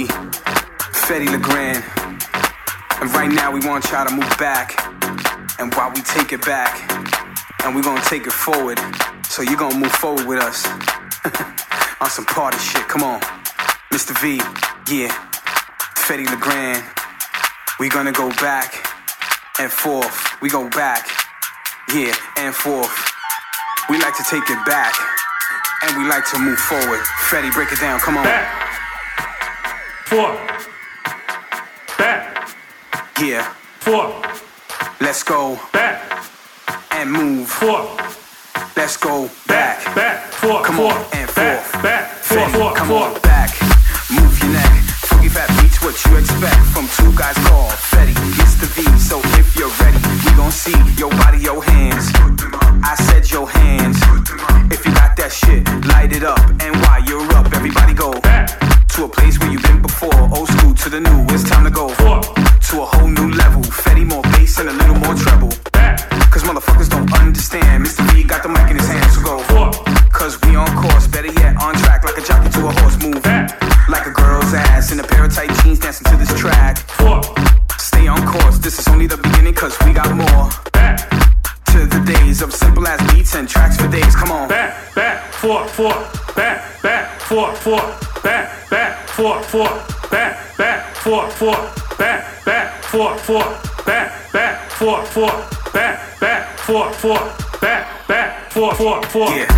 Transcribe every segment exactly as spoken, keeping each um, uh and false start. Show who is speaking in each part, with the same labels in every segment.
Speaker 1: V, Fetty LeGrand. And right now we want y'all to move back. And while we take it back, and we're gonna take it forward, so you're gonna move forward with us. On some party shit, come on. Mister V, yeah, Fetty LeGrand. We gonna go back and forth. We go back, yeah, and forth. We like to take it back, and we like to move forward. Fetty, break it down, come on.
Speaker 2: Back, forth, back,
Speaker 1: yeah,
Speaker 2: forth.
Speaker 1: Let's go
Speaker 2: back
Speaker 1: and move
Speaker 2: forth.
Speaker 1: Let's go back,
Speaker 2: back, back, forth,
Speaker 1: come
Speaker 2: forth,
Speaker 1: on and
Speaker 2: back,
Speaker 1: forth.
Speaker 2: back,
Speaker 1: Fetty,
Speaker 2: forth, forth,
Speaker 1: come
Speaker 2: forth.
Speaker 1: on back, move your neck. Funky fat beats, what you expect from two guys called Fetty, Mister V. So if you're ready, we gon' see your body, your hands. I said your hands. If you got that shit, light it up. And while you're up, everybody go
Speaker 2: back
Speaker 1: to a place where you've been before. Old school to the new, it's time to go
Speaker 2: forth
Speaker 1: to a whole new level. Fetty, more bass and a little more treble.
Speaker 2: Back.
Speaker 1: Cause motherfuckers don't understand. Mister V got the mic in his hand, so go
Speaker 2: forth.
Speaker 1: Cause we on course, better yet on track. Like a jockey to a horse, move
Speaker 2: back.
Speaker 1: Like a girl's ass in a pair of tight jeans dancing to this track.
Speaker 2: Forth.
Speaker 1: Stay on course, this is only the beginning cause we got more.
Speaker 2: Back.
Speaker 1: To the days of simple ass beats and tracks for days, come on.
Speaker 2: Back, back, forth, forth, back, back, forth, forth, back, back, forth, forth, back, back, forth, forth, back, back, forth, forth, back, back, forth, forth, back, back, forth, forth, back, back, forth, forth, forth.
Speaker 1: Yeah.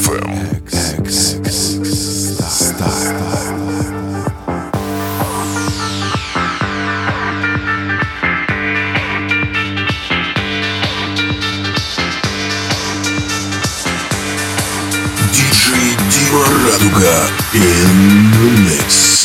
Speaker 3: эф эм. Диджей Дима Радуга in the mix.